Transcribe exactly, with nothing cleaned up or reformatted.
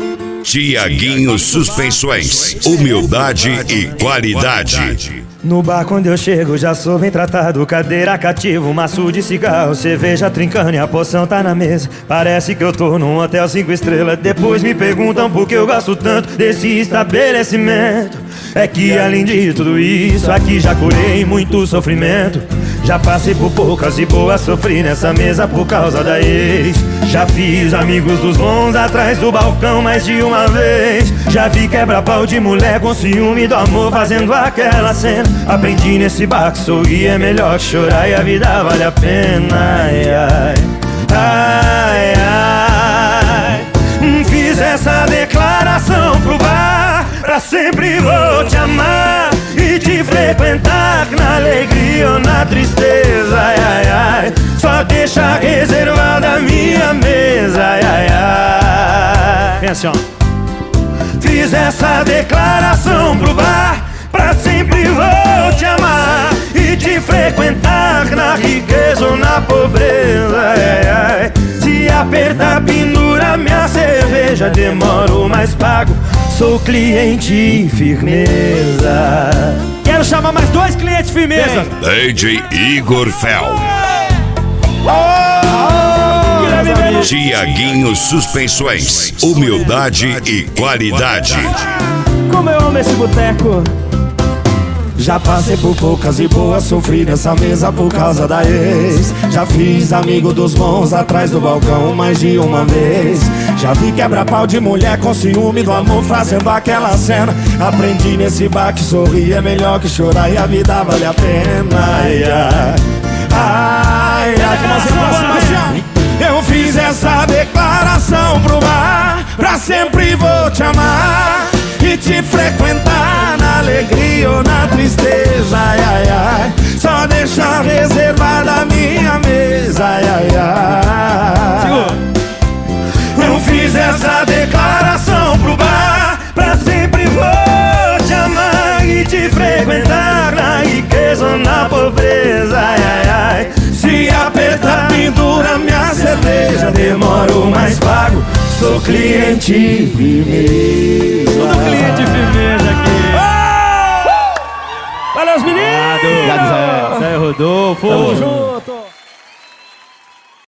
Tiaguinho Suspensões, humildade e qualidade. No bar quando eu chego já sou bem tratado. Cadeira cativa, um maço de cigarro, cerveja trincando e a poção tá na mesa. Parece que eu tô num hotel cinco estrelas. Depois me perguntam por que eu gasto tanto desse estabelecimento. É que além de tudo isso, aqui já curei muito sofrimento. Já passei por poucas e boas, sofri nessa mesa por causa da ex. Já fiz amigos dos bons atrás do balcão mais de uma vez. Já vi quebra-pau de mulher com ciúme do amor fazendo aquela cena. Aprendi nesse bar que sorrir é melhor que chorar e a vida vale a pena. Ai, ai, ai, ai. Fiz essa declaração pro bar: pra sempre vou te amar e te frequentar, na alegria ou na tristeza. Ai, ai, ai. Só deixa reservada a minha mesa. Ai, ai, ai. Vem assim, ó. Fiz essa declaração pro bar: pra sempre vou te amar e te frequentar, na riqueza ou na pobreza. Ai, ai. Se apertar, pendura minha cerveja, demoro mas pago, sou cliente firmeza. Quero chamar mais dois clientes firmeza. D J Igor Fel. Tiaguinho Suspensões, humildade e qualidade. Como eu amo esse boteco. Já passei por poucas e boas, sofri nessa mesa por causa da ex. Já fiz amigo dos bons atrás do balcão mais de uma vez. Já vi quebra-pau de mulher com ciúme do amor fazendo aquela cena. Aprendi nesse bar que sorrir é melhor que chorar e a vida vale a pena. Ai, ai, ai, ai, como assim, assim? Eu fiz essa declaração pro bar: pra sempre vou te amar e te frequentar, na alegria ou na tristeza. Ai, ai, ai. Só deixar reservada a minha mesa. Ai, ai, ai. Segura. Eu fiz essa declaração pro bar: pra sempre vou te amar e te frequentar, na riqueza ou na pobreza. Ai, ai, ai. Se apertar, pendura minha cerveja, demoro mas pago, sou cliente firmeza. Tudo cliente firmeza aqui. Valeu, os meninos! Obrigado, Zé. Zé Rodolfo. Tamo junto.